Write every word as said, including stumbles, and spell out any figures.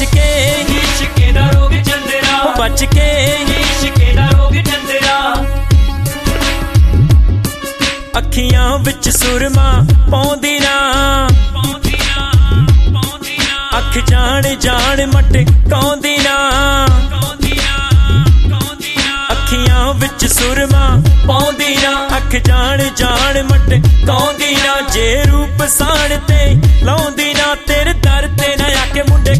बच के इश्के दा रोग चंदरा बच के इश्के दा रोग चंदरा अखियां विच सुरमा पौंदी ना अख जान जान मटकाउंदी ना अखियां विच सुरमा पौंदी ना अख जान जान मटकाउंदी ना जे रूप साण ते लाउंदी ना तेरे दर ते ना आके मुंडे